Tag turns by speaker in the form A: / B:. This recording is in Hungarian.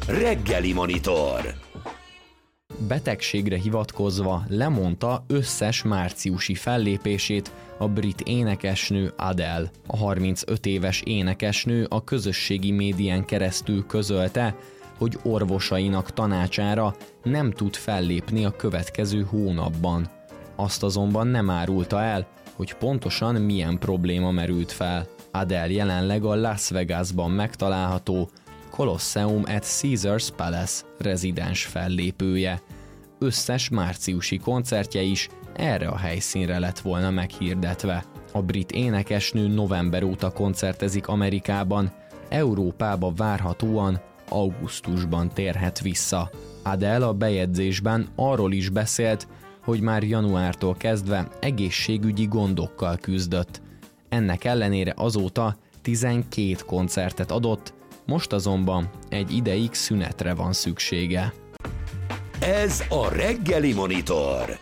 A: Reggeli Monitor.
B: Betegségre hivatkozva lemondta összes márciusi fellépését a brit énekesnő Adele. A 35 éves énekesnő a közösségi médián keresztül közölte, hogy orvosainak tanácsára nem tud fellépni a következő hónapban. Azt azonban nem árulta el, hogy pontosan milyen probléma merült fel. Adele jelenleg a Las Vegasban megtalálható Colosseum at Caesars Palace rezidens fellépője. Összes márciusi koncertje is erre a helyszínre lett volna meghirdetve. A brit énekesnő november óta koncertezik Amerikában, Európába várhatóan augusztusban térhet vissza. Adele a bejegyzésben arról is beszélt, hogy már januártól kezdve egészségügyi gondokkal küzdött. Ennek ellenére azóta 12 koncertet adott, most azonban egy ideig szünetre van szüksége.
A: Ez a Reggeli Monitor.